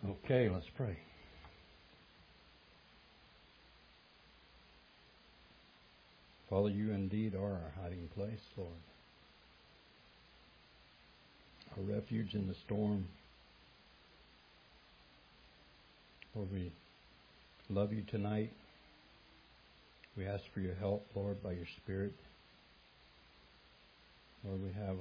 Okay, let's pray. Father, you indeed are our hiding place, Lord. Our refuge in the storm. Lord, we love you tonight. We ask for your help, Lord, by your Spirit. Lord, we have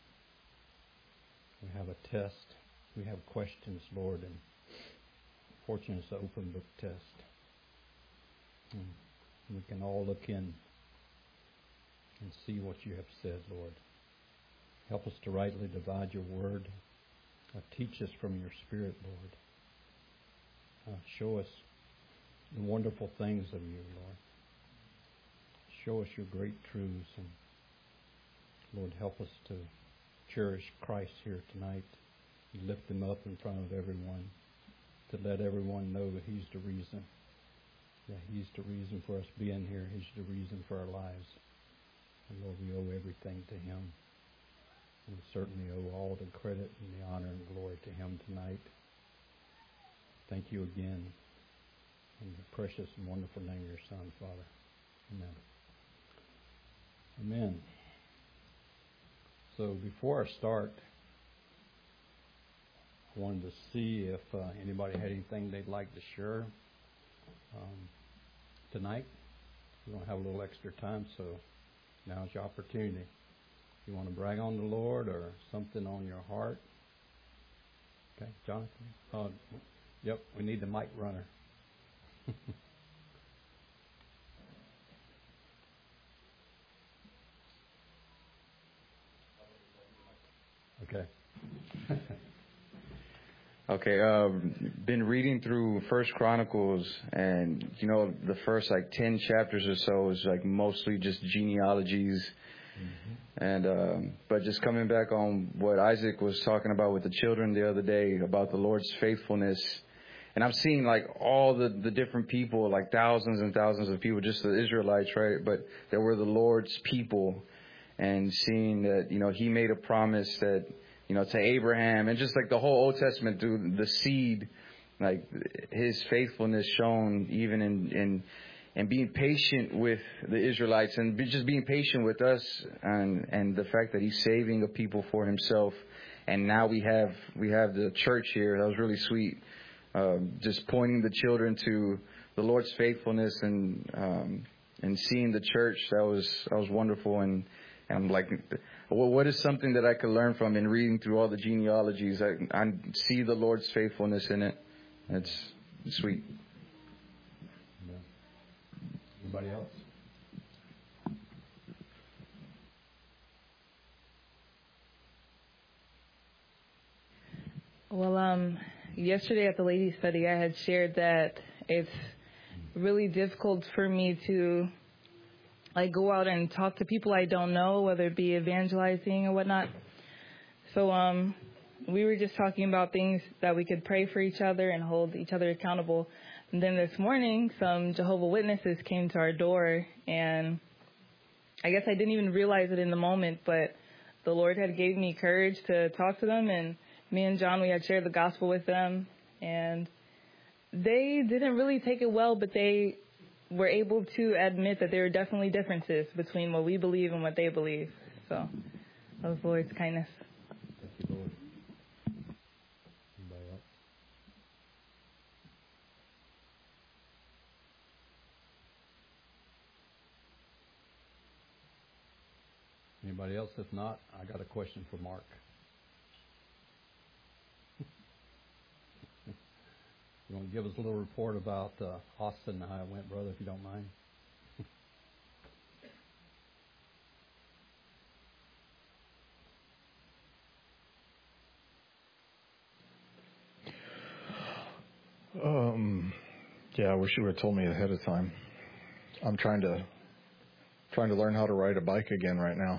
a test. We have questions, Lord, and fortunate it's an open book test. And we can all look in and see what you have said, Lord. Help us to rightly divide your word. Teach us from your Spirit, Lord. Show us the wonderful things of you, Lord. Show us your great truths. And Lord, help us to cherish Christ here tonight. Lift him up in front of everyone. To let everyone know that he's the reason. Yeah, he's the reason for us being here. He's the reason for our lives. And Lord, we owe everything to him. We certainly owe all the credit and the honor and glory to him tonight. Thank you again in the precious and wonderful name of your Son, Father. Amen. Amen. So before I start, I wanted to see if anybody had anything they'd like to share tonight. We're going to have a little extra time, so now's your opportunity. You want to brag on the Lord or something on your heart? Okay, Jonathan? Yep, we need the mic runner. Okay. Okay, been reading through First Chronicles, and the first 10 chapters or so is mostly just genealogies. Mm-hmm. And but just coming back on what Isaac was talking about with the children the other day about the Lord's faithfulness, and I'm seeing all the different people, thousands and thousands of people, just the Israelites, right? But they were the Lord's people, and seeing that He made a promise that to Abraham, and just the whole Old Testament through the seed, His faithfulness shown even in being patient with the Israelites, and just being patient with us, and the fact that He's saving a people for Himself. And now we have the church here. That was really sweet. Just pointing the children to the Lord's faithfulness, and seeing the church. That was wonderful. And I'm what is something that I could learn from in reading through all the genealogies? I see the Lord's faithfulness in it. It's sweet. Anybody else? Well, yesterday at the ladies' study, I had shared that it's really difficult for me to go out and talk to people I don't know, whether it be evangelizing or whatnot. So we were just talking about things that we could pray for each other and hold each other accountable. And then this morning, some Jehovah's Witnesses came to our door, and I guess I didn't even realize it in the moment, but the Lord had gave me courage to talk to them, and me and John, we had shared the gospel with them, and they didn't really take it well, but they were able to admit that there are definitely differences between what we believe and what they believe. So that was the Lord's kindness. Thank you, Lord. Anybody else? Anybody else? If not, I got a question for Mark. You want to give us a little report about Austin and how it went, brother, if you don't mind? Yeah, I wish you would have told me ahead of time. I'm trying to learn how to ride a bike again right now.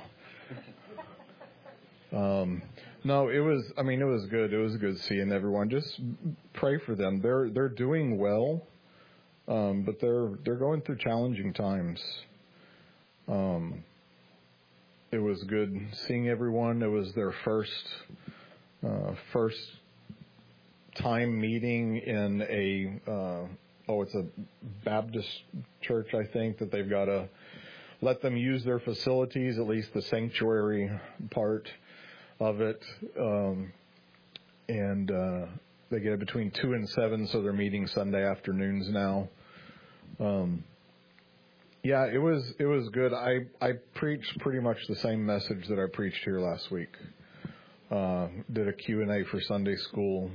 No, it was good. It was good seeing everyone. Just pray for them. They're doing well, but they're going through challenging times. It was good seeing everyone. It was their first time meeting in it's a Baptist church, I think, that they've got to let them use their facilities, at least the sanctuary part of it. And they get it between 2 and 7, so they're meeting Sunday afternoons now. Yeah, it was good. I preached pretty much the same message that I preached here last week. Did a Q&A for Sunday school.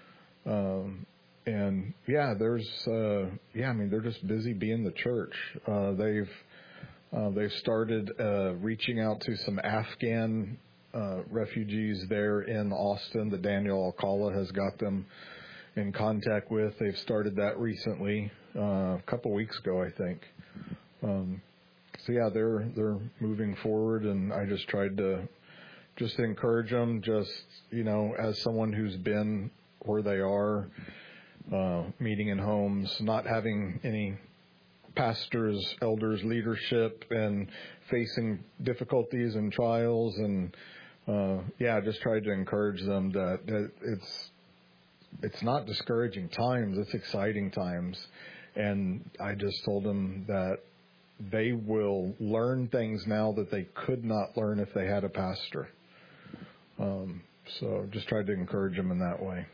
And yeah, they're just busy being the church. They've started reaching out to some Afghan refugees there in Austin that Daniel Alcala has got them in contact with. They've started that recently, a couple weeks ago, I think. So yeah, they're moving forward, and I just tried to just encourage them, as someone who's been where they are, meeting in homes, not having any pastors, elders, leadership, and facing difficulties and trials, and just tried to encourage them that it's not discouraging times, it's exciting times. And I just told them that they will learn things now that they could not learn if they had a pastor. So just tried to encourage them in that way.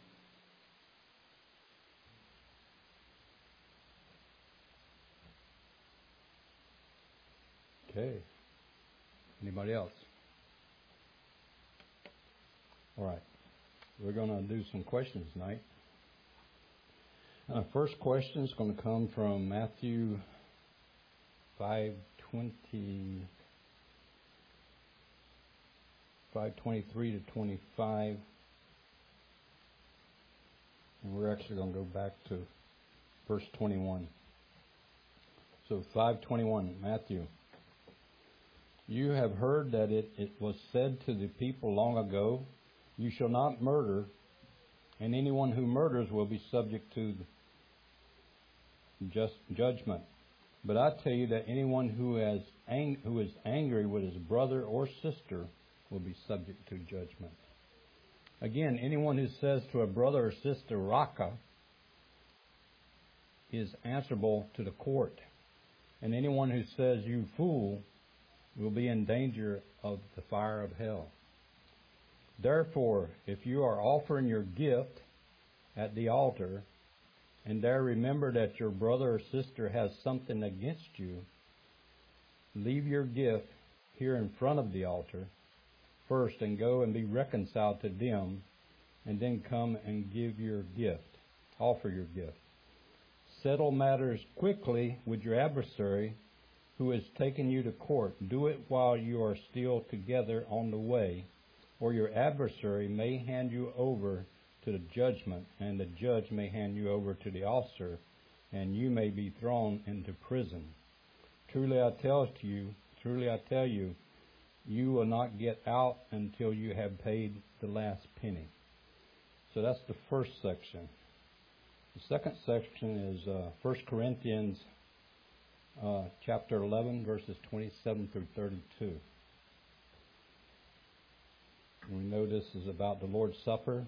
Okay. Anybody else? All right. We're going to do some questions tonight. First question is going to come from Matthew 5:23 to 25. And we're actually going to go back to verse 21. So 5:21, Matthew. You have heard that it was said to the people long ago, you shall not murder, and anyone who murders will be subject to just judgment. But I tell you that anyone who is angry with his brother or sister will be subject to judgment. Again, anyone who says to a brother or sister, Raka, is answerable to the court. And anyone who says, you fool, will be in danger of the fire of hell. Therefore, if you are offering your gift at the altar, and there remember that your brother or sister has something against you, leave your gift here in front of the altar first and go and be reconciled to them, and then come and give your gift, offer your gift. Settle matters quickly with your adversary who has taken you to court. Do it while you are still together on the way, or your adversary may hand you over to the judgment, and the judge may hand you over to the officer, and you may be thrown into prison. Truly I tell you, you will not get out until you have paid the last penny. So that's the first section. The second section is 1 Corinthians chapter 11, verses 27 through 32. We know this is about the Lord's Supper.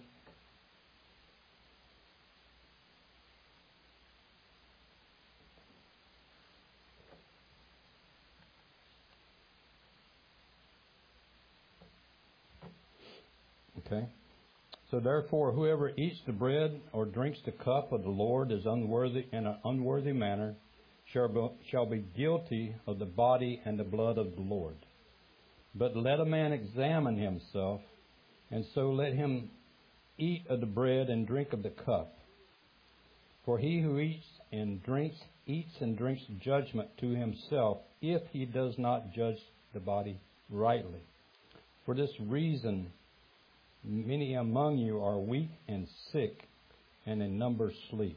Okay. So therefore, whoever eats the bread or drinks the cup of the Lord is unworthy in an unworthy manner shall be guilty of the body and the blood of the Lord. But let a man examine himself, and so let him eat of the bread and drink of the cup. For he who eats and drinks judgment to himself, if he does not judge the body rightly. For this reason, many among you are weak and sick, and in numbers sleep.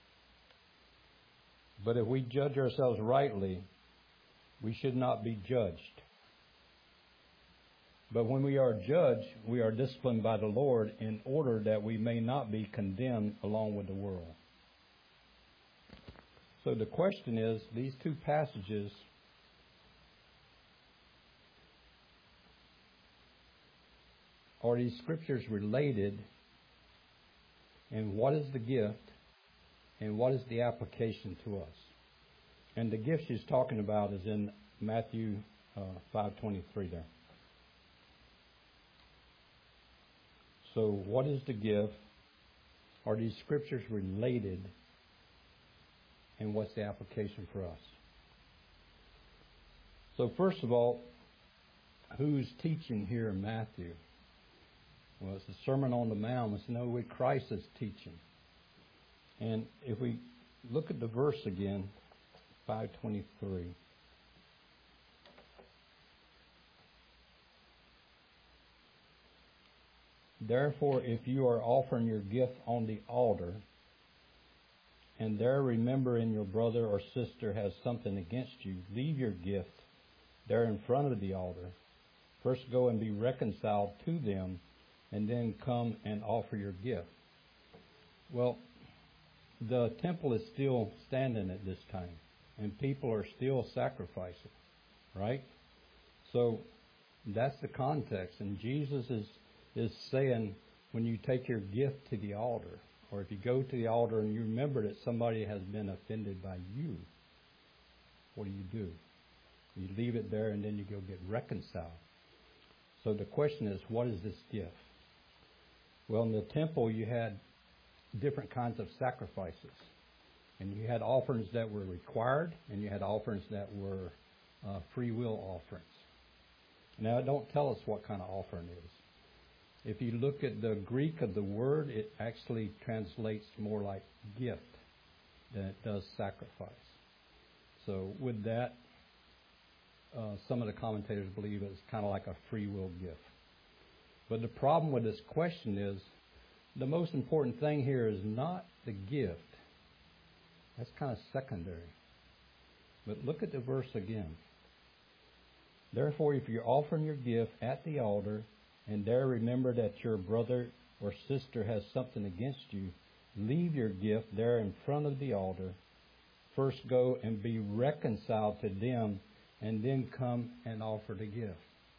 But if we judge ourselves rightly, we should not be judged. But when we are judged, we are disciplined by the Lord in order that we may not be condemned along with the world. So the question is, these two passages are these scriptures related, And what is the gift? And what is the application to us? And the gift she's talking about is in Matthew 5:23 there. So what is the gift? Are these scriptures related? And what's the application for us? So first of all, who's teaching here in Matthew? Well, it's the Sermon on the Mount. It's no way Christ is teaching. And if we look at the verse again, 5:23. Therefore, if you are offering your gift on the altar, and there remembering your brother or sister has something against you, leave your gift there in front of the altar. First go and be reconciled to them, and then come and offer your gift. Well, the temple is still standing at this time, and people are still sacrificing, right? So that's the context. And Jesus is saying, when you take your gift to the altar, or if you go to the altar and you remember that somebody has been offended by you, what do? You leave it there and then you go get reconciled. So the question is, what is this gift? Well, in the temple you had different kinds of sacrifices. And you had offerings that were required, and you had offerings that were free will offerings. Now, it don't tell us what kind of offering it is. If you look at the Greek of the word, it actually translates more like gift than it does sacrifice. So with that, some of the commentators believe it's kind of like a free will gift. But the problem with this question is, the most important thing here is not the gift. That's kind of secondary. But look at the verse again. Therefore, if you're offering your gift at the altar, and there remember that your brother or sister has something against you, leave your gift there in front of the altar. First go and be reconciled to them, and then come and offer the gift.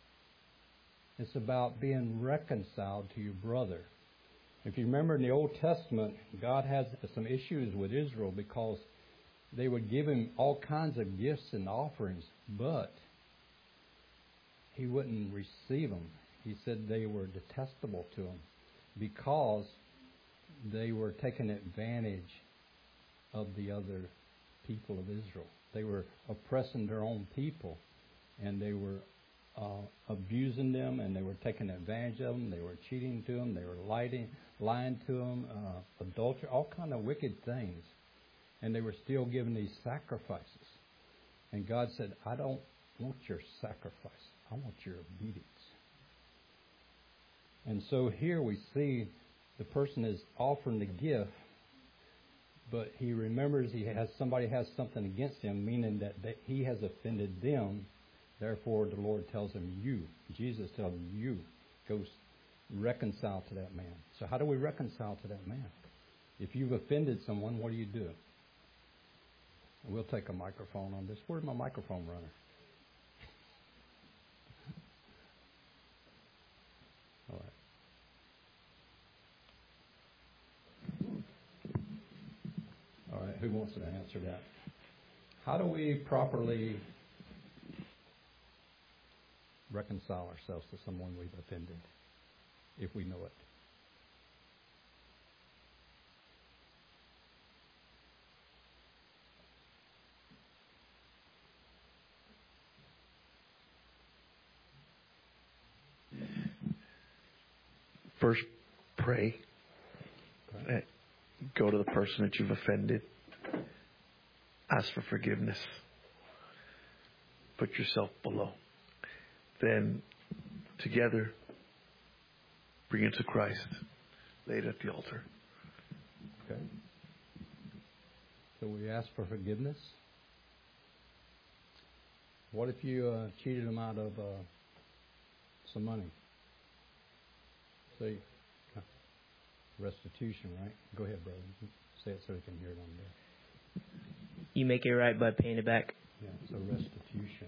It's about being reconciled to your brother. If you remember in the Old Testament, God had some issues with Israel because they would give him all kinds of gifts and offerings, but he wouldn't receive them. He said they were detestable to him because they were taking advantage of the other people of Israel. They were oppressing their own people, and they were abusing them, and they were taking advantage of them. They were cheating to them. They were lying to them, adultery, all kind of wicked things. And they were still giving these sacrifices. And God said, I don't want your sacrifice. I want your obedience. And so here we see the person is offering the gift, but he remembers somebody has something against him, meaning that he has offended them. Therefore, the Lord tells him, Jesus tells him, go reconcile to that man. So how do we reconcile to that man? If you've offended someone, what do? We'll take a microphone on this. Where's my microphone runner? All right. All right, who wants to answer that? How do we properly reconcile ourselves to someone we've offended, if we know it? First, pray. Okay. Go to the person that you've offended. Ask for forgiveness. Put yourself below. Then, together, bring it to Christ. Lay it at the altar. Okay. So we ask for forgiveness. What if you cheated them out of some money? Say restitution, right? Go ahead, brother. Say it so we can hear it on there. You make it right by paying it back. Yeah, so restitution.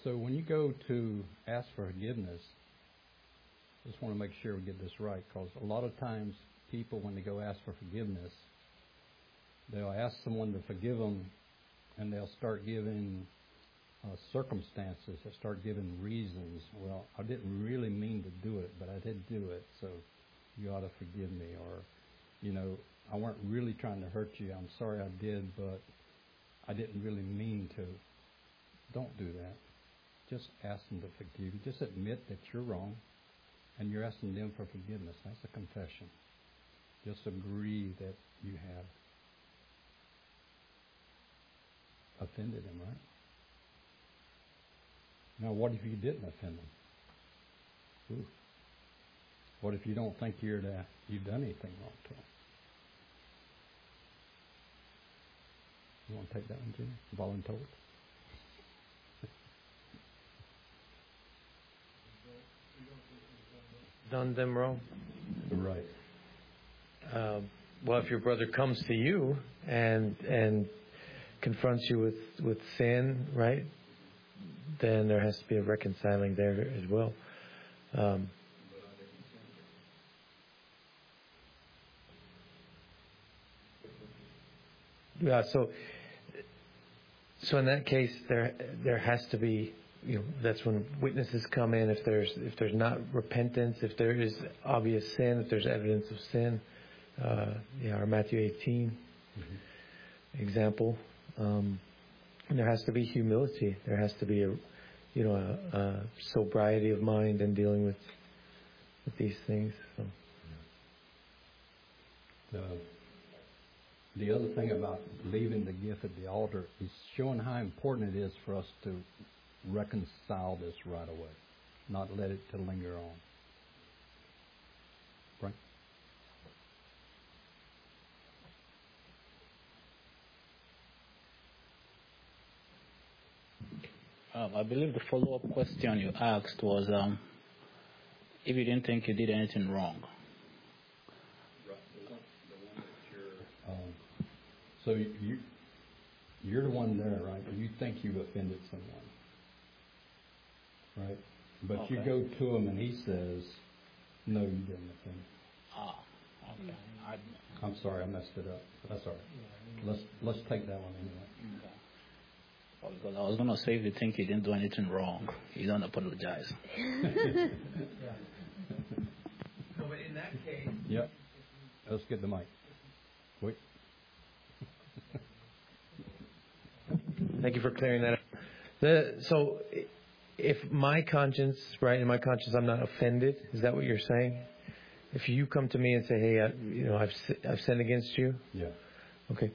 So when you go to ask for forgiveness, I just want to make sure we get this right, because a lot of times people, when they go ask for forgiveness, they'll ask someone to forgive them, and they'll start giving circumstances. They'll start giving reasons. Well, I didn't really mean to do it, but I did do it, so you ought to forgive me. Or, I weren't really trying to hurt you. I'm sorry I did, but I didn't really mean to. Don't do that. Just ask them to forgive you. Just admit that you're wrong, and you're asking them for forgiveness. That's a confession. Just agree that you have offended him, right? Now, what if you didn't offend him? Ooh. What if you don't think you've done anything wrong to him? You want to take that one, Jimmy? Voluntold? Done them wrong. Right. Well, if your brother comes to you and confronts you with sin, right, then there has to be a reconciling there as well. Yeah. So in that case, there has to be. That's when witnesses come in. If there's not repentance, if there is obvious sin, if there's evidence of sin, our Matthew 18 example. And there has to be humility. There has to be a sobriety of mind in dealing with these things. So. The other thing about leaving the gift at the altar is showing how important it is for us to reconcile this right away, not let it to linger on. Frank? I believe the follow-up question you asked was if you didn't think you did anything wrong. So you're the one there, right? You think you offended someone, right? But Okay. you go to him and he says, "No, you didn't offend." Okay. I'm sorry, I messed it up. That's all right. Let's take that one anyway. Okay. Well, because I was going to say, if you think you didn't do anything wrong, you don't apologize. No, but in that case. Yep. Let's get the mic. Wait. Thank you for clearing that up. So, if my conscience, right, in my conscience, I'm not offended. Is that what you're saying? If you come to me and say, "Hey, I've sinned against you," Yeah. Okay,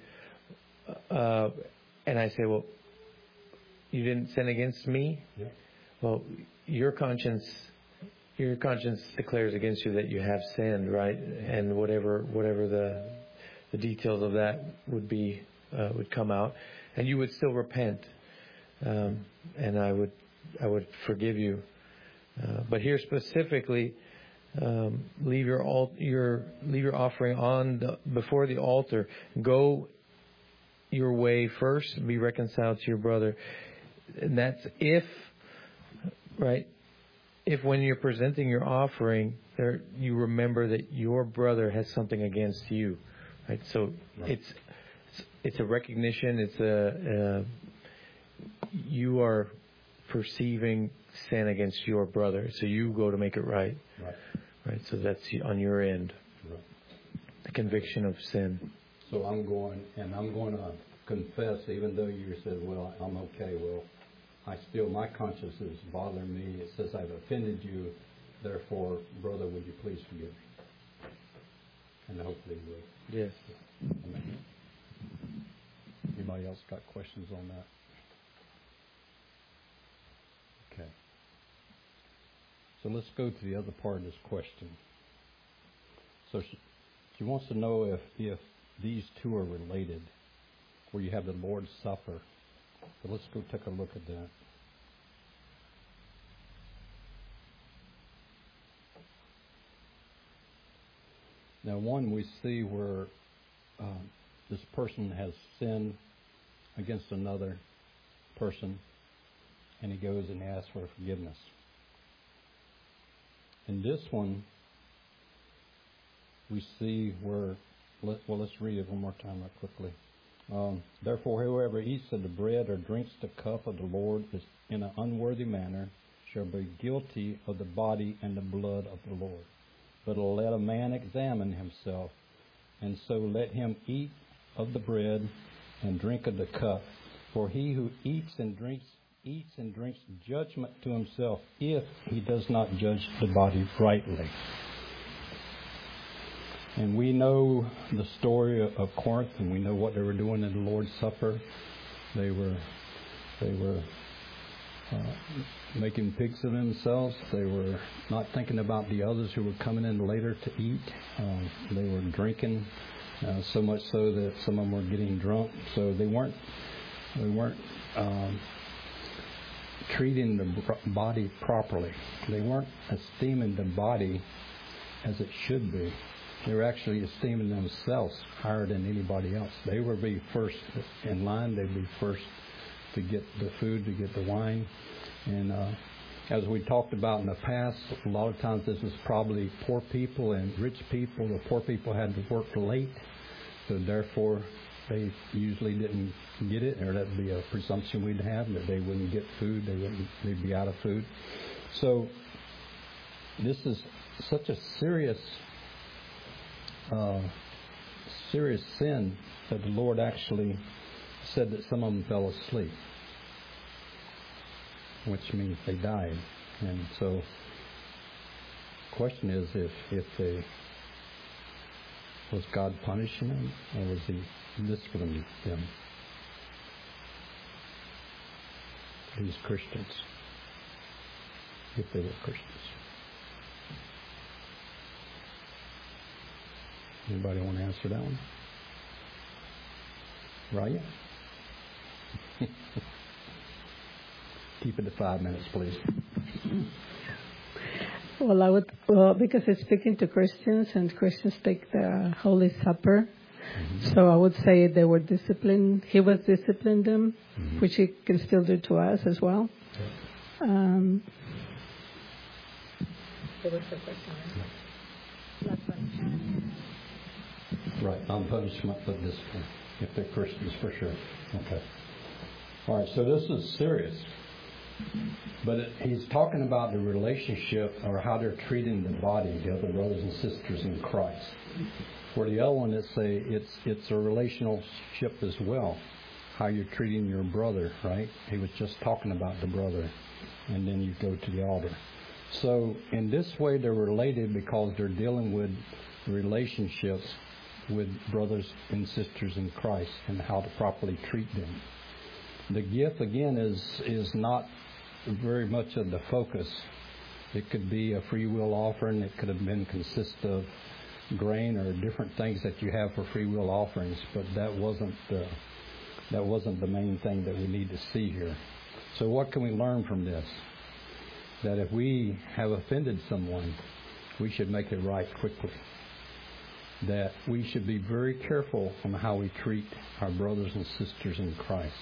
and I say, "Well, you didn't sin against me." Yeah. Well, your conscience declares against you that you have sinned, right? And whatever the details of that would come out, and you would still repent, and I would forgive you. But here specifically, leave your offering before the altar. Go your way first. Be reconciled to your brother, and that's if when you're presenting your offering, you remember that your brother has something against you, right? So it's a recognition. You are perceiving sin against your brother, so you go to make it right. Right. So that's on your end. Right. The conviction of sin. So I'm going to confess, even though you said, "Well, I'm okay." Well, my conscience is bothering me. It says I've offended you. Therefore, brother, would you please forgive me? And hopefully you will. Yes. Amen. Anybody else got questions on that? Okay. So let's go to the other part of this question. So she wants to know if these two are related, where you have the Lord's Supper. So let's go take a look at that. Now, one, we see where this person has sinned against another person, and he goes and asks for forgiveness. In this one, we see where, let's read it one more time right quickly. Therefore, whoever eats of the bread or drinks the cup of the Lord is in an unworthy manner shall be guilty of the body and the blood of the Lord. But let a man examine himself, and so let him eat of the bread and drink of the cup. For he who eats and drinks judgment to himself, if he does not judge the body rightly. And we know the story of Corinth, and we know what they were doing in the Lord's Supper. They were making pigs of themselves. They were not thinking about the others who were coming in later to eat. They were drinking, so much so that some of them were getting drunk. So they weren't treating the body properly. They weren't esteeming the body as it should be. They were actually esteeming themselves higher than anybody else. They would be first in line. They'd be first to get the food, to get the wine. And as we talked about in the past, a lot of times this was probably poor people and rich people. The poor people had to work late, so therefore they usually didn't get it, or that would be a presumption we'd have, that they wouldn't get food, they'd be out of food. So this is such a serious sin that the Lord actually said that some of them fell asleep, which means they died. And so the question is if they, was God punishing them, or was He disciplining them? These Christians, if they were Christians. Anybody want to answer that one? Raya? Keep it to 5 minutes, please. Well, I would, because it's speaking to Christians, and Christians take the Holy Supper. Mm-hmm. So I would say they were disciplined. He was disciplining them, mm-hmm. which He can still do to us as well. Okay. What was the question? Yeah. Last one. Right, non-punishment but discipline. If they're Christians, for sure. Okay. All right, so this is serious. But he's talking about the relationship, or how they're treating the body, the other brothers and sisters in Christ. For the other one, it's a relationship as well, how you're treating your brother, right? He was just talking about the brother, and then you go to the altar. So in this way, they're related because they're dealing with relationships with brothers and sisters in Christ and how to properly treat them. The gift, again, is not very much of the focus. It could be a free will offering. It could have been consist of grain or different things that you have for free will offerings, but that wasn't the main thing that we need to see here. So what can we learn from this? That if we have offended someone, we should make it right quickly. That we should be very careful on how we treat our brothers and sisters in Christ.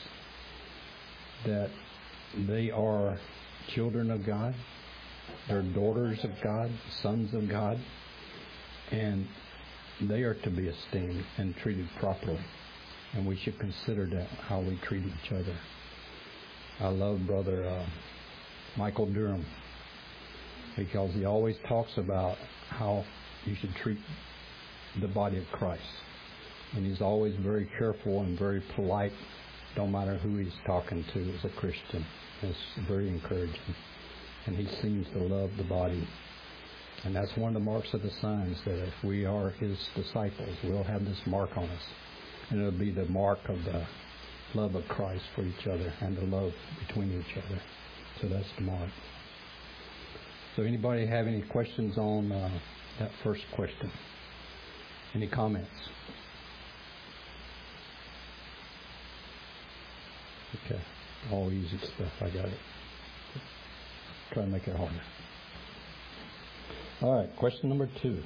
That they are children of God, they're daughters of God, sons of God, and they are to be esteemed and treated properly. And we should consider that, how we treat each other. I love Brother Michael Durham, because he always talks about how you should treat the body of Christ. And he's always very careful and very polite, don't matter who he's talking to as a Christian. It's very encouraging. And he seems to love the body. And that's one of the marks of the signs, that if we are His disciples, we'll have this mark on us. And it'll be the mark of the love of Christ for each other and the love between each other. So that's the mark. So anybody have any questions on that first question? Any comments? Okay. All easy stuff. I got it. Try to make it harder. All right. Question number 2.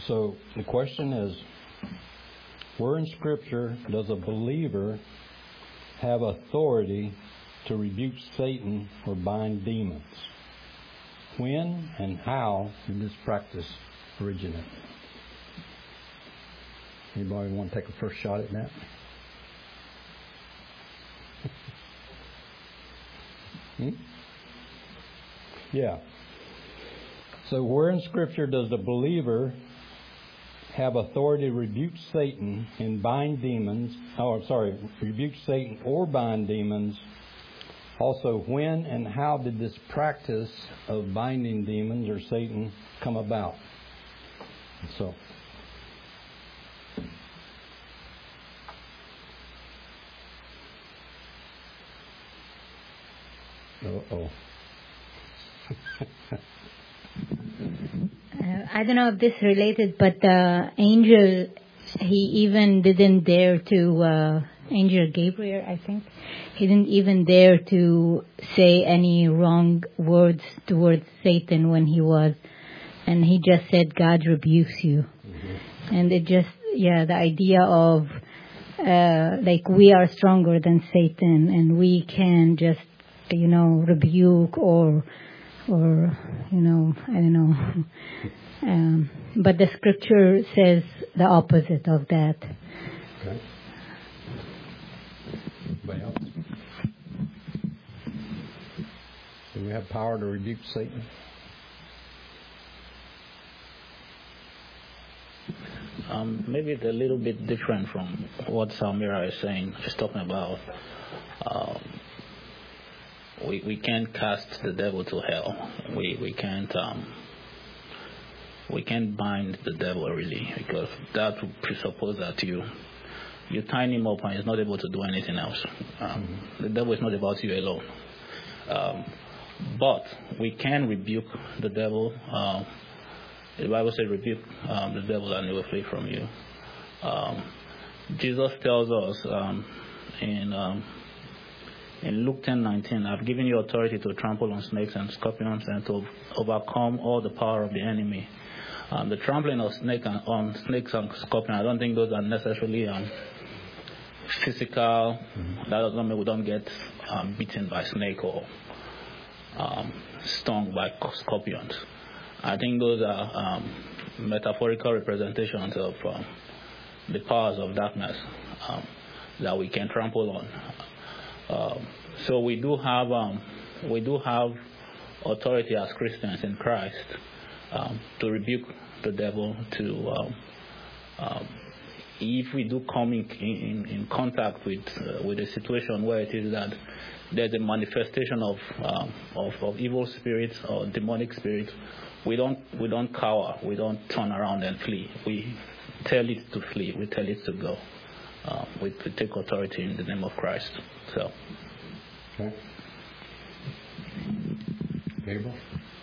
So the question is, where in Scripture does a believer have authority to rebuke Satan or bind demons? When and how did this practice originate? Anybody want to take a first shot at that? Yeah. So where in Scripture does the believer have authority to rebuke Satan and bind demons? Rebuke Satan or bind demons. Also, when and how did this practice of binding demons or Satan come about? So, I don't know if this related, but the angel, he even didn't dare to, Angel Gabriel, I think, he didn't even dare to say any wrong words towards Satan when he was, and he just said, God rebukes you. Mm-hmm. And it just, the idea of, like, we are stronger than Satan, and we can just, rebuke or I don't know. But the Scripture says the opposite of that. Okay. Anybody else? Do we have power to rebuke Satan? Maybe it's a little bit different from what Salmira is saying. She's talking about we can't cast the devil to hell. We can't bind the devil really, because that would presuppose that you tie him up and he's not able to do anything else. The devil is not about you alone. But we can rebuke the devil. The Bible says, rebuke the devil and he will flee from you. Jesus tells us in Luke 10:19, I've given you authority to trample on snakes and scorpions and to overcome all the power of the enemy. The trampling of on snakes and scorpions, I don't think those are necessarily physical. That doesn't mean we don't get beaten by snake or stung by scorpions. I think those are metaphorical representations of the powers of darkness that we can trample on. So we do have authority as Christians in Christ to rebuke the devil. If we do come in contact with a situation where it is that there's a manifestation of evil spirits or demonic spirits, we don't cower, we don't turn around and flee. We tell it to flee, we tell it to go. We take authority in the name of Christ. So. Okay. Gabriel?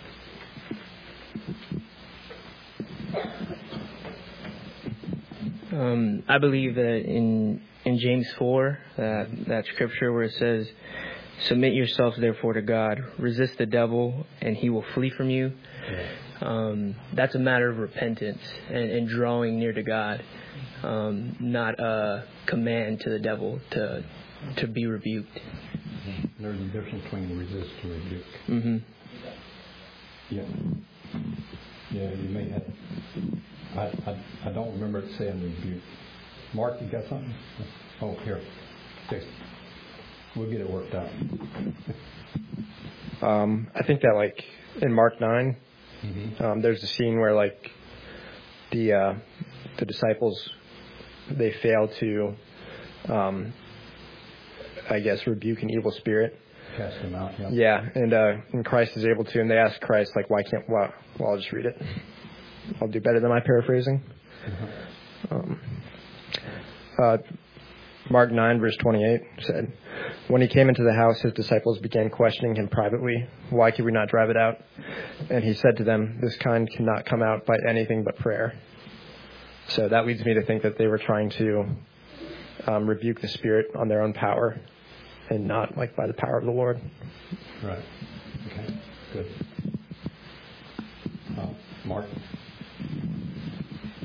I believe that in James 4, that scripture where it says, submit yourselves therefore to God, resist the devil, and he will flee from you. Yeah. That's a matter of repentance and drawing near to God, not a command to the devil to be rebuked. Mm-hmm. There's a difference between resist and rebuke. Mm-hmm. Yeah. Yeah, you may have. I don't remember it saying rebuke. Mark, you got something? Oh, here. Fix it. We'll get it worked out. I think that, like, in Mark 9, there's a scene where, like, the disciples, they fail to, I guess, rebuke an evil spirit. Cast them out, yeah. Yeah, and Christ is able to, and they ask Christ, like, why can't, well, I'll just read it. I'll do better than my paraphrasing. Mark 9, verse 28 said, when he came into the house, his disciples began questioning him privately, why could we not drive it out? And he said to them, this kind cannot come out by anything but prayer. So that leads me to think that they were trying to rebuke the spirit on their own power and not, like, by the power of the Lord. Right. Okay. Good. Mark?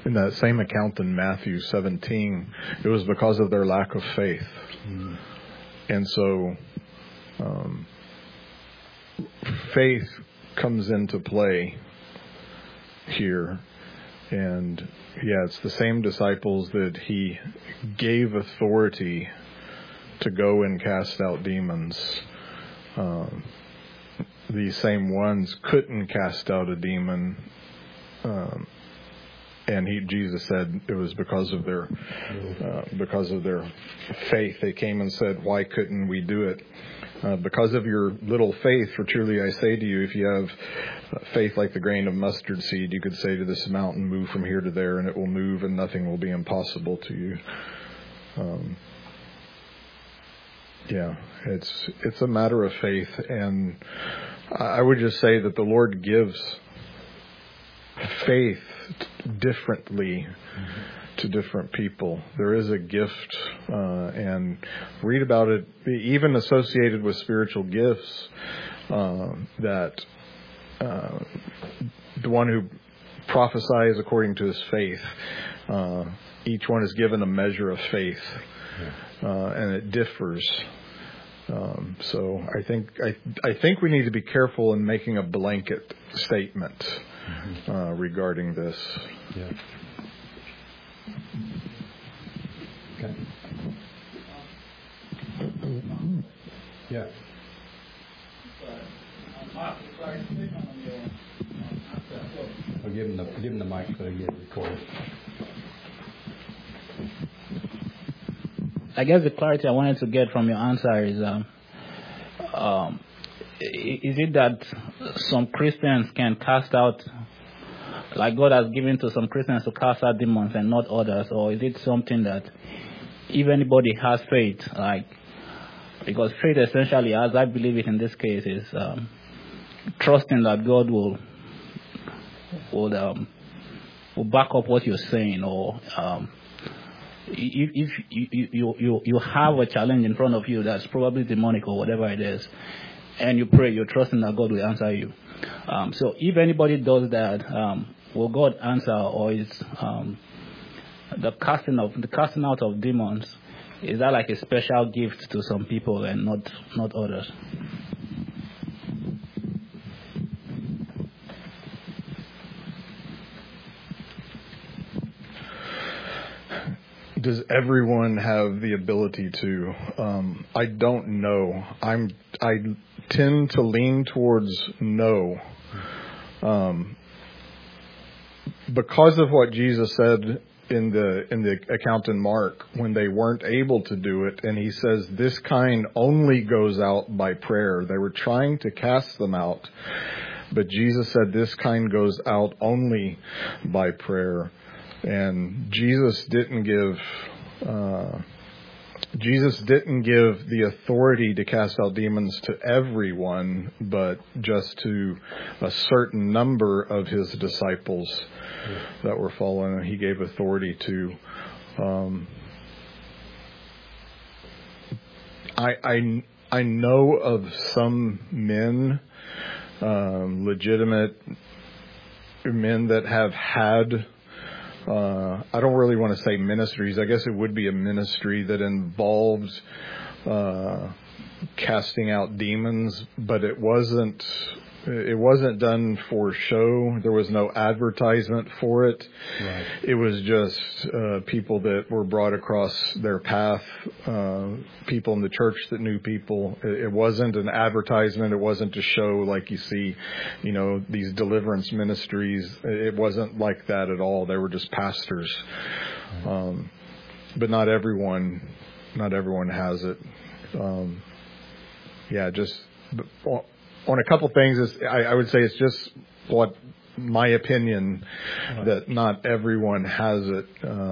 in that same account in Matthew 17, it was because of their lack of faith. And so faith comes into play here. And yeah, it's the same disciples that he gave authority to go and cast out demons. These same ones couldn't cast out a demon, and Jesus said it was because of their faith. They came and said, "Why couldn't we do it?" Because of your little faith. For truly I say to you, if you have faith like the grain of mustard seed, you could say to this mountain, "Move from here to there," and it will move, and nothing will be impossible to you. It's a matter of faith, and I would just say that the Lord gives faith differently to different people. There is a gift, and read about it, even associated with spiritual gifts, that the one who prophesies according to his faith, each one is given a measure of faith, and it differs. So I think we need to be careful in making a blanket statement regarding this. Yeah. Okay. Yeah. I'll give him the mic so he gets recorded. I guess the clarity I wanted to get from your answer is it that some Christians can cast out, like God has given to some Christians to cast out demons and not others, or is it something that if anybody has faith, like, because faith essentially, as I believe it in this case, is trusting that God will back up what you're saying, or if you have a challenge in front of you that's probably demonic or whatever it is, and you pray, you're trusting that God will answer you. So if anybody does that, will God answer, or is the casting out of demons, is that like a special gift to some people and not others? Does everyone have the ability to? I don't know. I tend to lean towards no, because of what Jesus said in the account in Mark when they weren't able to do it, and he says this kind only goes out by prayer. They were trying to cast them out, but Jesus said this kind goes out only by prayer. And Jesus didn't give the authority to cast out demons to everyone, but just to a certain number of his disciples that were following. He gave authority to. I know of some men, legitimate men that have had. I don't really want to say ministries. I guess it would be a ministry that involves casting out demons, but it wasn't done for show. There was no advertisement for it. Right. It was just people that were brought across their path, people in the church that knew people. It wasn't an advertisement. It wasn't to show like you see, these deliverance ministries. It wasn't like that at all. They were just pastors. But not everyone has it. Just on a couple things, I would say it's just what my opinion that not everyone has it.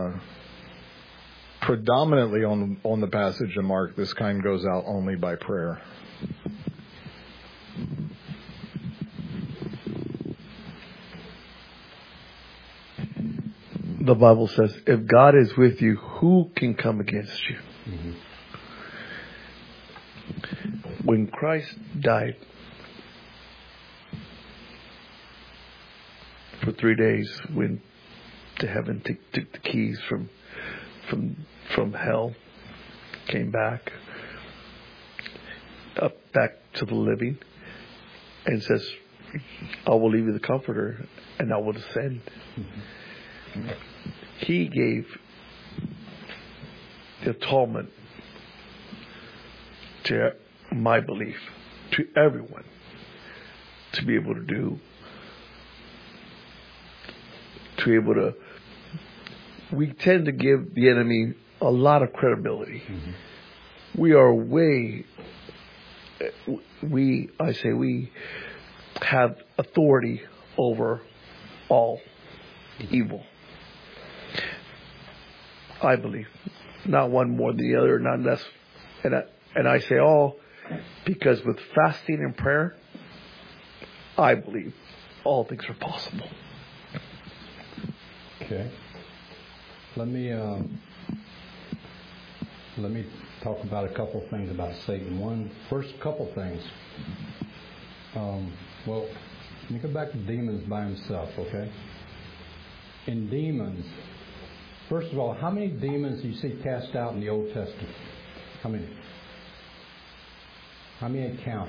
Predominantly on the passage of Mark, this kind goes out only by prayer. The Bible says, if God is with you, who can come against you? Mm-hmm. When Christ died for 3 days, when to heaven, took the keys from hell, came back to the living, and says, I will leave you the Comforter, and I will descend. Mm-hmm. He gave the atonement to my belief, to everyone, to be able to we tend to give the enemy a lot of credibility. Mm-hmm. We have authority over all evil. I believe. Not one more than the other, not less. And I say all because with fasting and prayer, I believe all things are possible. Okay. Let me talk about a couple of things about Satan. First couple things. Well, let me go back to demons by himself, okay? In demons, first of all, how many demons do you see cast out in the Old Testament? How many? How many accounts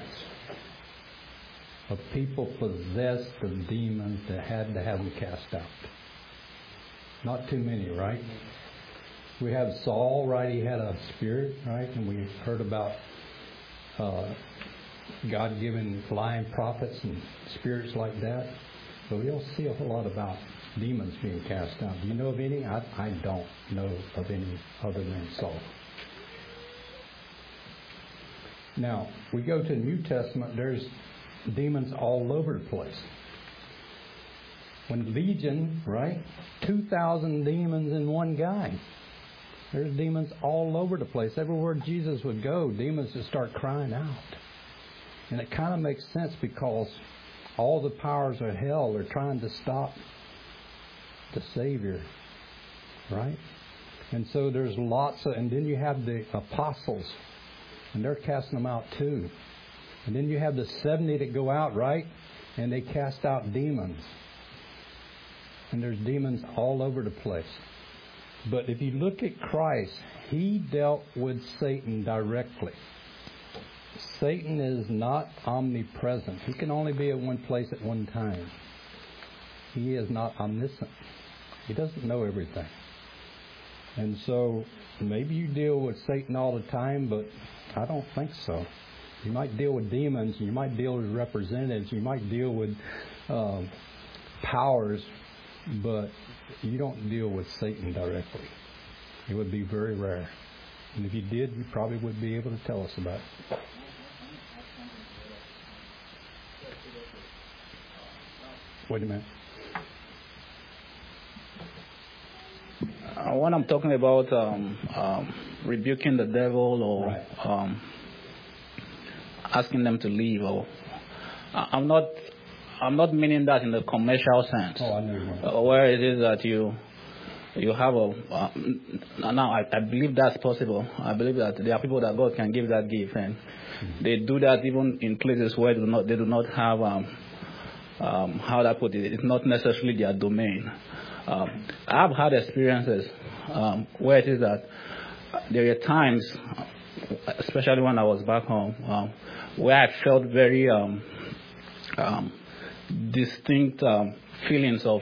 of people possessed of demons that had to have them cast out? Not too many, right? We have Saul, right? He had a spirit, right? And we heard about God giving lying prophets and spirits like that. But we don't see a whole lot about demons being cast out. Do you know of any? I don't know of any other than Saul. Now, we go to the New Testament, there's demons all over the place. When Legion, right? 2,000 demons in one guy. There's demons all over the place. Everywhere Jesus would go, demons would start crying out. And it kind of makes sense because all the powers of hell are trying to stop the Savior, right? And so there's lots of, and then you have the apostles, and they're casting them out too. And then you have the 70 that go out, right? And they cast out demons. And there's demons all over the place. But if you look at Christ, He dealt with Satan directly. Satan is not omnipresent. He can only be at one place at one time. He is not omniscient. He doesn't know everything. And so maybe you deal with Satan all the time, but I don't think so. You might deal with demons. You might deal with representatives. You might deal with powers, but you don't deal with Satan directly. It would be very rare. And if you did, you probably would be able to tell us about it. Wait a minute. When I'm talking about rebuking the devil or right. Asking them to leave, or I'm not meaning that in the commercial sense. Oh, I know. Where it is that you have now I believe that's possible. I believe that there are people that God can give that gift, and they do that even in places where they do not have how do I put it? It's not necessarily their domain. I've had experiences where it is that there are times, especially when I was back home, where I felt very distinct feelings of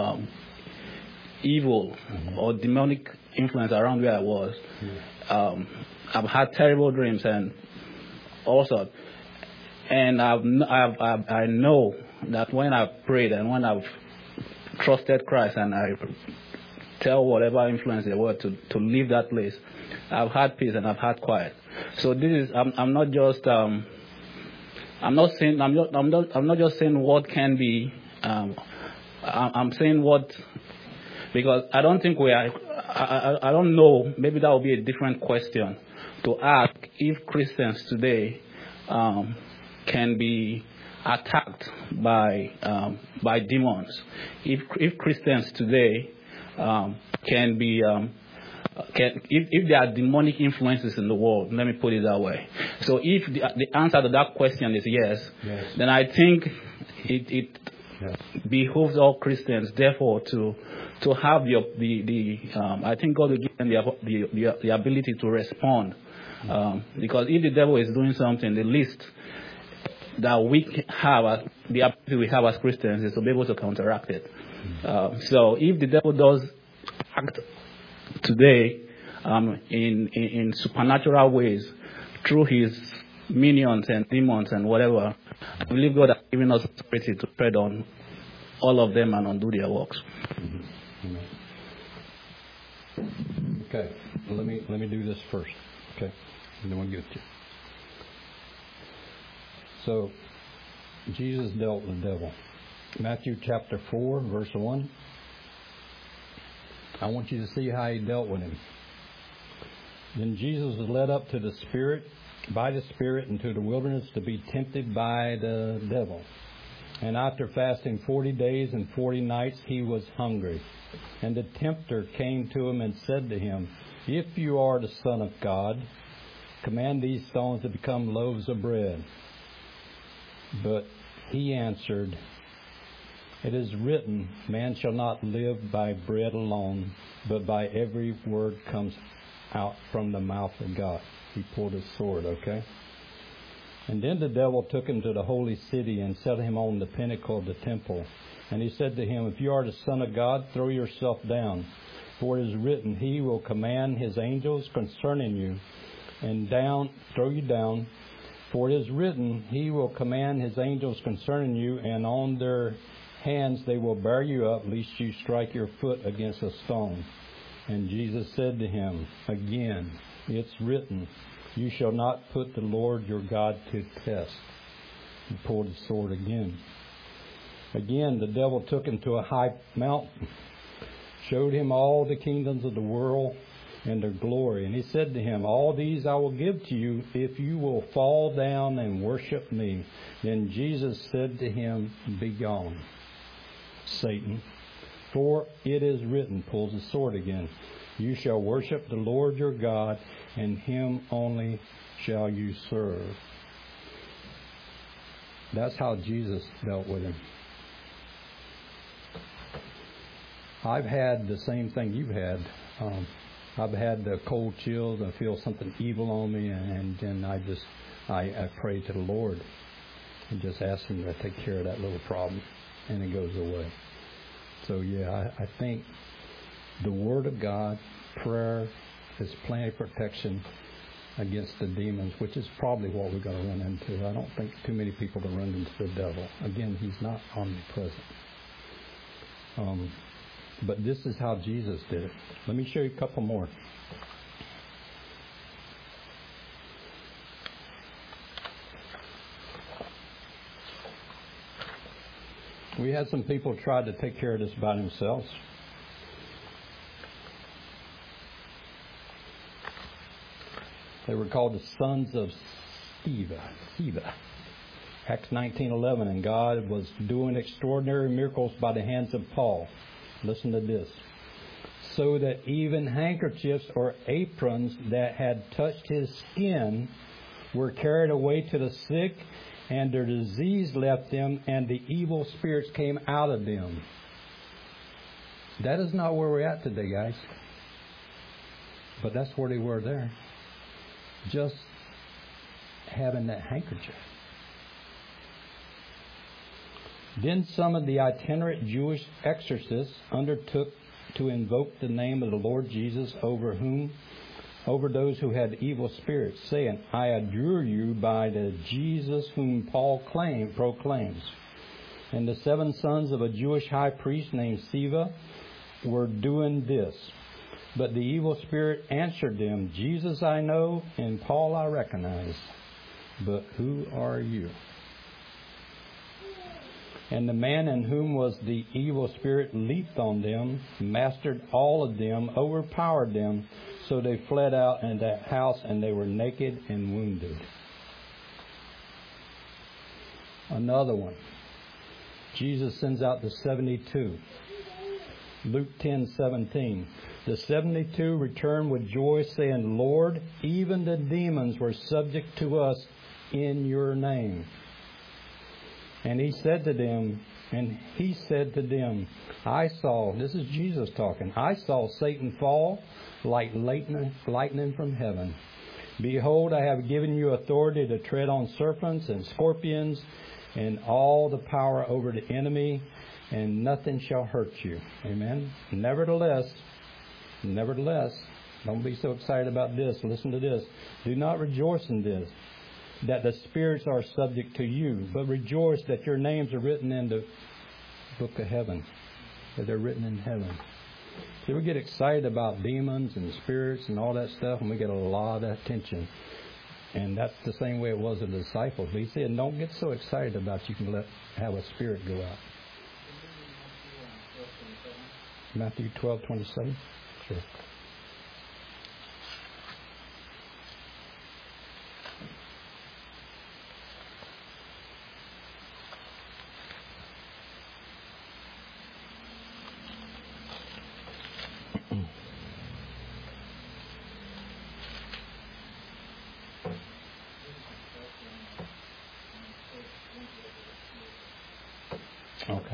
evil or demonic influence around where I was. I've had terrible dreams and also, and I know that when I've prayed and when I've trusted Christ and I tell whatever influence there were to leave that place, I've had peace and I've had quiet. So this is I'm not just I'm not just saying what can be. I'm saying what, because I don't think we are. I don't know. Maybe that will be a different question to ask if Christians today can be attacked by demons. If Christians today can be if there are demonic influences in the world, let me put it that way. So if the answer to that question is yes, then I think behooves all Christians, therefore, to have the I think God will give them the ability to respond. Because if the devil is doing something, the least that we have, the ability we have as Christians is to be able to counteract it. So if the devil does act today in supernatural ways through his minions and demons and whatever, I believe God has given us authority to tread on all of them and undo their works. Okay, let me do this first. Okay, and then we'll get to you. So, Jesus dealt with the devil. Matthew chapter 4, verse 1. I want you to see how he dealt with him. Then Jesus was led up by the Spirit into the wilderness to be tempted by the devil. And after fasting 40 days and 40 nights, he was hungry. And the tempter came to him and said to him, "If you are the Son of God, command these stones to become loaves of bread." But he answered, "It is written, man shall not live by bread alone, but by every word comes out from the mouth of God." He pulled his sword, okay? And then the devil took him to the holy city and set him on the pinnacle of the temple. And he said to him, "If you are the Son of God, throw yourself down. For it is written, he will command his angels concerning you, and throw you down. For it is written, he will command his angels concerning you, and on their hands they will bear you up, lest you strike your foot against a stone." And Jesus said to him again, "It's written, you shall not put the Lord your God to test." He pulled his sword again. Again, the devil took him to a high mountain, showed him all the kingdoms of the world and their glory. And he said to him, "All these I will give to you if you will fall down and worship me." Then Jesus said to him, "Begone, Satan, for it is written," pulls the sword again, "you shall worship the Lord your God, and him only shall you serve." That's how Jesus dealt with him. I've had the same thing you've had. I've had the cold chills. I feel something evil on me, and then I pray to the Lord and just ask him to take care of that little problem, and it goes away. So yeah, I think the Word of God, prayer, is plenty of protection against the demons, which is probably what we're going to run into. I don't think too many people can run into the devil. Again, he's not omnipresent. But this is how Jesus did it. Let me show you a couple more. We had some people try to take care of this by themselves. They were called the sons of Sceva. Acts 19:11, and God was doing extraordinary miracles by the hands of Paul. Listen to this. So that even handkerchiefs or aprons that had touched his skin were carried away to the sick, and their disease left them, and the evil spirits came out of them. That is not where we're at today, guys. But that's where they were there. Just having that handkerchief. Then some of the itinerant Jewish exorcists undertook to invoke the name of the Lord Jesus over those who had evil spirits, saying, "I adjure you by the Jesus whom Paul proclaims." And the 7 sons of a Jewish high priest named Sceva were doing this. But the evil spirit answered them, "Jesus I know, and Paul I recognize. But who are you?" And the man in whom was the evil spirit leaped on them, mastered all of them, overpowered them, so they fled out in that house, and they were naked and wounded. Another one. Jesus sends out the 72. Luke 10:17. The 72 returned with joy, saying, "Lord, even the demons were subject to us in your name." And he said to them, And he said to them, this is Jesus talking, I saw Satan fall like lightning from heaven. Behold, I have given you authority to tread on serpents and scorpions and all the power over the enemy, and nothing shall hurt you. Amen. Nevertheless, don't be so excited about this. Listen to this. Do not rejoice in this, that the spirits are subject to you, but rejoice that your names are written in the book of heaven, that they're written in heaven. See, we get excited about demons and spirits and all that stuff, and we get a lot of attention. And that's the same way it was with the disciples. But he said, don't get so excited about you can have a spirit go out. Matthew 12:27. Sure. Okay.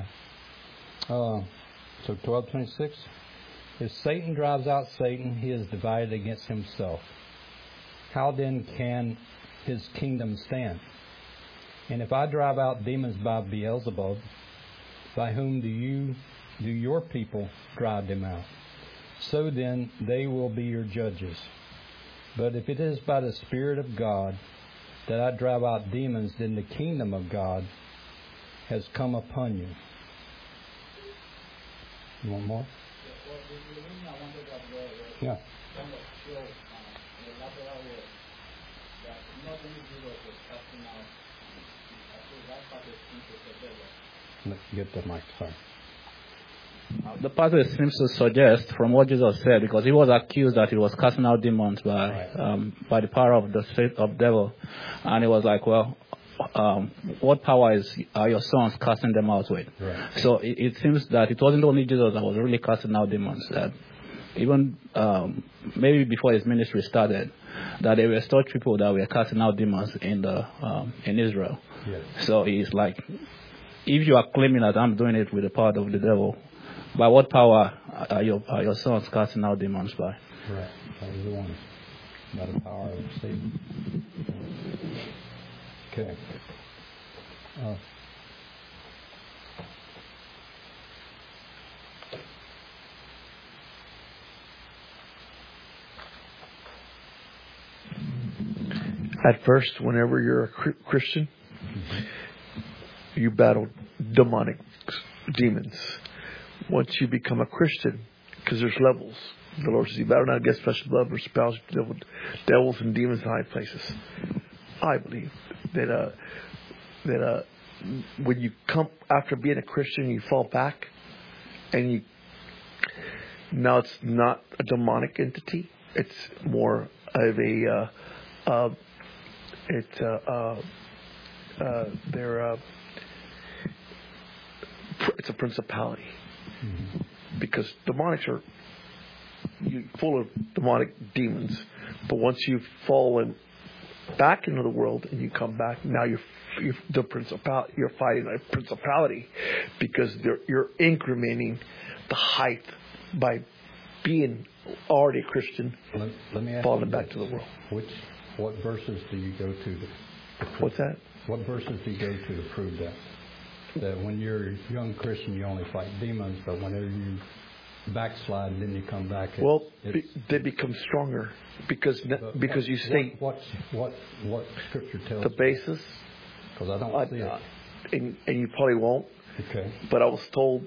So 12:26. If Satan drives out Satan, he is divided against himself. How then can his kingdom stand? And if I drive out demons by Beelzebub, by whom do your people drive them out? So then they will be your judges. But if it is by the Spirit of God that I drive out demons, then the kingdom of God has come upon you. You want more? Yeah. Let's get the mic. Sorry. The passage seems to suggest, from what Jesus said, because he was accused that he was casting out demons by the power of the spirit of devil, and he was like, well, what power are your sons casting them out with? Right. So it seems that it wasn't only Jesus that was really casting out demons. That even maybe before his ministry started, that there were still people that were casting out demons in Israel. Yes. So he's like, if you are claiming that I'm doing it with the power of the devil, by what power are your sons casting out demons by? Right. That was the one. By the power of Satan. Okay. At first, whenever you're a Christian, you battle demonic demons. Once you become a Christian, because there's levels, the Lord says, you battle not against flesh and blood, but devils and demons in high places. I believe that when you come after being a Christian, you fall back, and now it's not a demonic entity; it's more of it's a principality, because demonics are full of demonic demons. But once you've fallen back into the world and you come back, now you're fighting a principality, because you're incrementing the height by being already a Christian, let me ask falling back to the world. What verses do you go to? What's that? What verses do you go to prove that? That when you're a young Christian, you only fight demons, but whenever you backslide and then you come back, they become stronger because you stay. What scripture tells the basis? Because I don't see it, and you probably won't. Okay. But I was told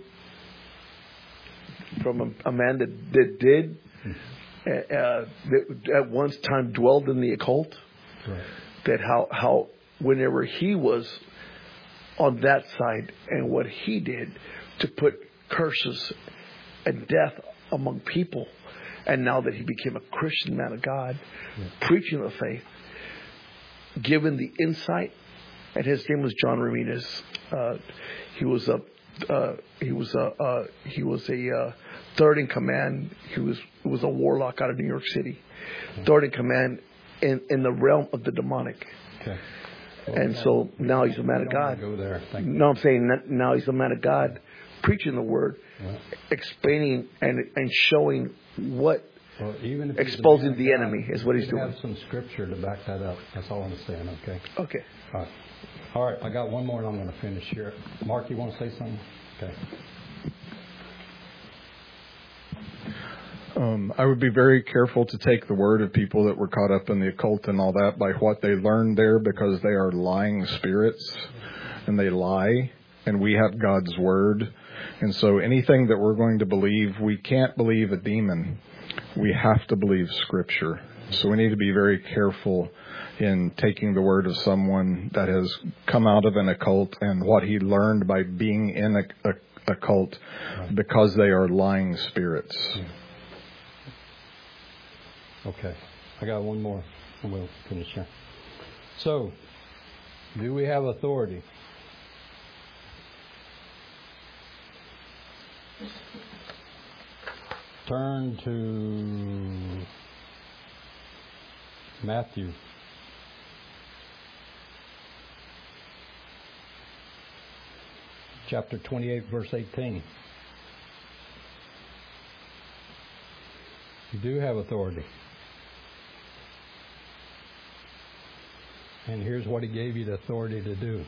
from a man that did that at one time dwelled in the occult. Right. That how whenever he was on that side and what he did to put curses and death among people, and now that he became a Christian man of God, preaching the faith, given the insight, and his name was John Ramirez. He was a third in command. He was a warlock out of New York City, third in command in the realm of the demonic. Okay. And so now he's a man of God. Go there. Thank you. No, I'm saying that now he's a man of God, preaching the word, explaining and showing what, even if exposing the enemy is what he's doing. Have some scripture to back that up. That's all I'm saying. Okay. Okay. All right. I got one more, and I'm going to finish here. Mark, you want to say something? Okay. I would be very careful to take the word of people that were caught up in the occult and all that by what they learned there, because they are lying spirits and they lie, and we have God's word. And so anything that we're going to believe, we can't believe a demon. We have to believe Scripture. So we need to be very careful in taking the word of someone that has come out of an occult and what he learned by being in a cult, because they are lying spirits. Okay. I got one more, and we'll finish here. So, do we have authority? Turn to Matthew. Chapter 28, verse 18. You do have authority. And here's what he gave you the authority to do.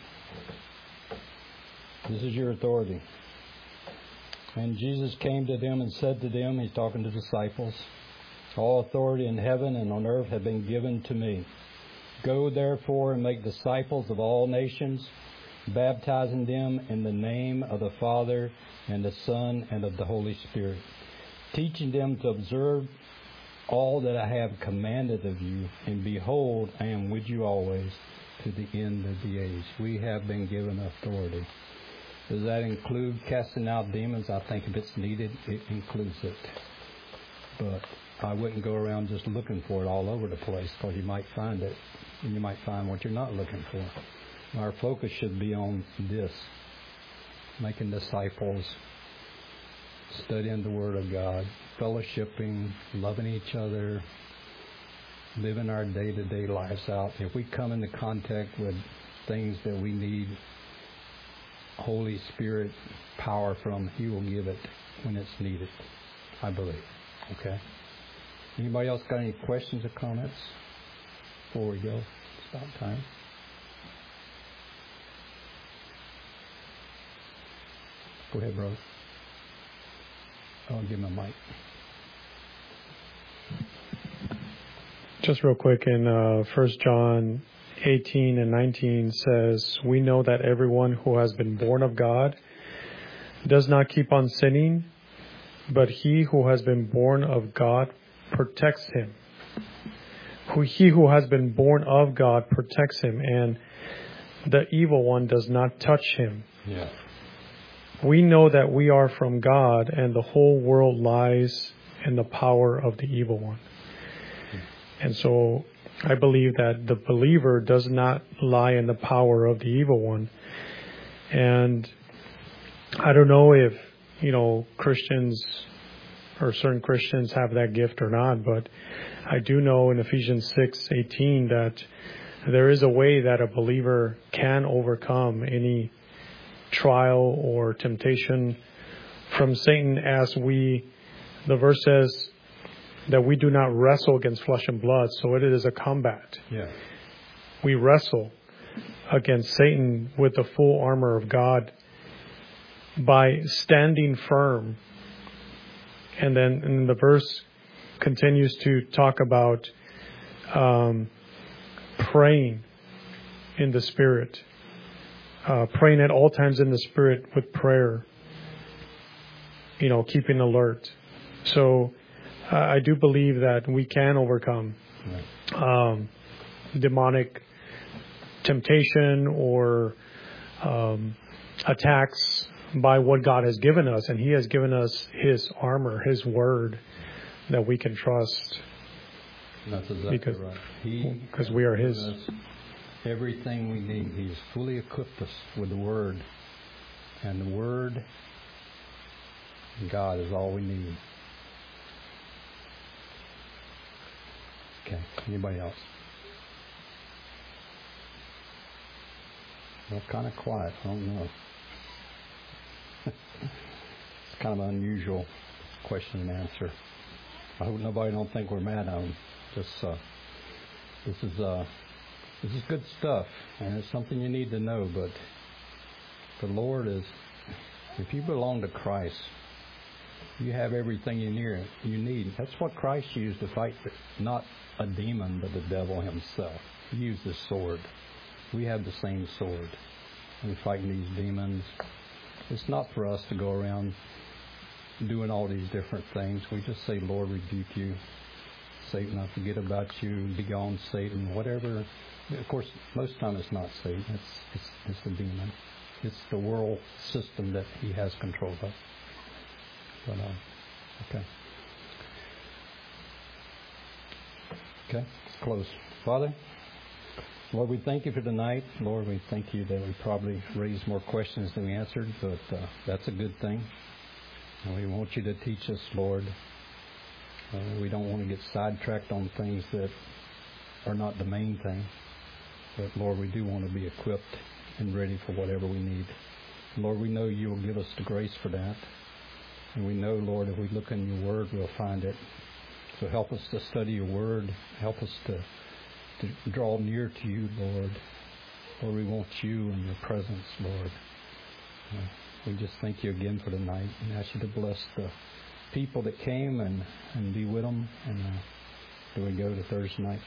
This is your authority. And Jesus came to them and said to them, he's talking to disciples, all authority in heaven and on earth have been given to me. Go therefore and make disciples of all nations, baptizing them in the name of the Father and the Son and of the Holy Spirit, teaching them to observe all that I have commanded of you, and behold, I am with you always to the end of the age. We have been given authority. Does that include casting out demons? I think if it's needed, it includes it. But I wouldn't go around just looking for it all over the place, because you might find it, and you might find what you're not looking for. Our focus should be on this, making disciples, studying the Word of God, fellowshipping, loving each other, living our day-to-day lives out. If we come into contact with things that we need Holy Spirit power from, He will give it when it's needed, I believe. Okay? Anybody else got any questions or comments before we go? It's about time. Go ahead, brother. I'll give him a mic. Just real quick, in 1 John 18 and 19 says, we know that everyone who has been born of God does not keep on sinning, but he who has been born of God protects him. He who has been born of God protects him, and the evil one does not touch him. Yeah. We know that we are from God, and the whole world lies in the power of the evil one. And so I believe that the believer does not lie in the power of the evil one. And I don't know if, Christians or certain Christians have that gift or not, but I do know in Ephesians 6:18 that there is a way that a believer can overcome any trial or temptation from Satan, as the verse says that we do not wrestle against flesh and blood, so it is a combat. Yeah. We wrestle against Satan with the full armor of God by standing firm. And then the verse continues to talk about praying in the Spirit. Praying at all times in the Spirit with prayer, keeping alert. So I do believe that we can overcome demonic temptation or attacks by what God has given us. And He has given us His armor, His word that we can trust. That's exactly right. Because we are His. Everything we need. He's fully equipped us with the Word. And the Word, God, is all we need. Okay. Anybody else? Well, kind of quiet. I don't know. It's kind of an unusual question and answer. I hope nobody don't think we're mad at them. This is good stuff, and it's something you need to know. But the Lord is, if you belong to Christ, you have everything you need. That's what Christ used to fight, not a demon, but the devil himself. He used the sword. We have the same sword. We're fighting these demons. It's not for us to go around doing all these different things. We just say, Lord, rebuke you. Satan, I forget about you. Be gone, Satan. Whatever. Of course, most of the time it's not Satan. It's the demon. It's the world system that he has control of. But, okay. Okay, let's close. Father, Lord, we thank you for tonight. Lord, we thank you that we probably raised more questions than we answered, but that's a good thing. And we want you to teach us, Lord. We don't want to get sidetracked on things that are not the main thing. But, Lord, we do want to be equipped and ready for whatever we need. Lord, we know you will give us the grace for that. And we know, Lord, if we look in your word, we'll find it. So help us to study your word. Help us to draw near to you, Lord. Lord, we want you in your presence, Lord. We just thank you again for tonight and ask you to bless the people that came and be with them. And do we go to Thursday night?